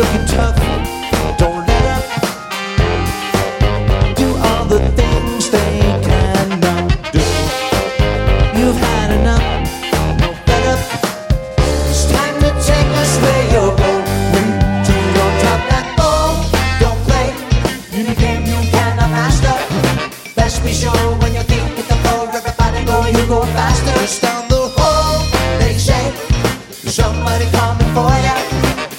make it tough. Don't let up. Do all the things they cannot do. You've had enough. No fed up. It's time to take us where you're going. To your top that ball. Don't play in a game you cannot master. Best be sure when you think with the floor, everybody go, you go faster. Stop.